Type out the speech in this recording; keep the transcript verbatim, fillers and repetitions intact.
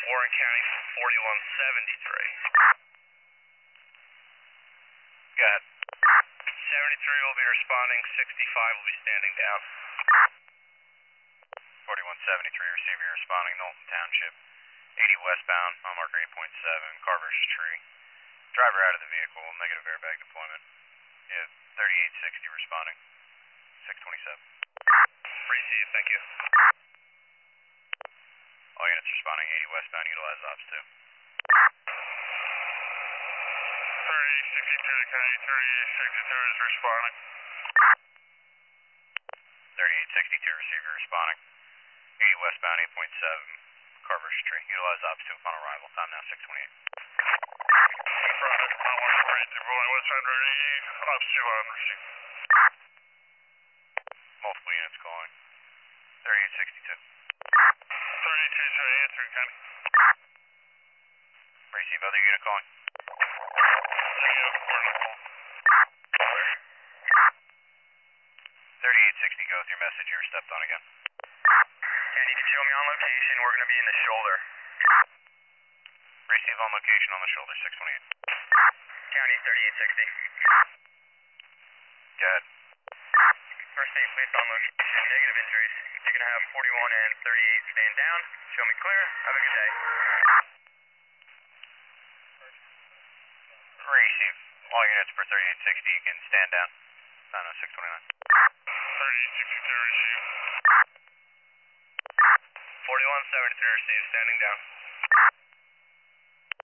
Warren County forty-one seventy-three. Go ahead. seventy-three will be responding, sixty-five will be standing down. forty-one seventy-three, receiver, you're responding, Knowlton Township. eighty westbound, mile marker eight point seven, Carver's Tree. Driver out of the vehicle, negative airbag deployment. Yeah, thirty-eight sixty responding, six twenty-seven. Receive, thank you. All units responding, eighty westbound, utilize ops two. thirty-eight sixty-two, County thirty-eight sixty-two is responding. thirty-eight sixty-two, receiver responding. eighty westbound, eight point seven, Carver's Tree. Utilize ops two upon arrival. Time now, six twenty-eight. Product, I want to bring the boy westbound ready. Ops two on receive. Multiple units calling. thirty-eight sixty-two. thirty-two answering, County. Receive, other unit calling. thirty-eight sixty, go with your message. You were stepped on again. County, you can show me on location. We're going to be in the shoulder. Receive on location on the shoulder, six twenty-eight. County thirty-eight sixty. Go ahead. First aid placed on location. Negative injuries. You're going to have forty-one and thirty-eight stand down. Show me clear. Have a good day. Receive. All units for thirty-eight sixty, you can stand down. nine oh six twenty-nine. thirty-eight sixty-two receive. forty-one seventy-three receive, standing down.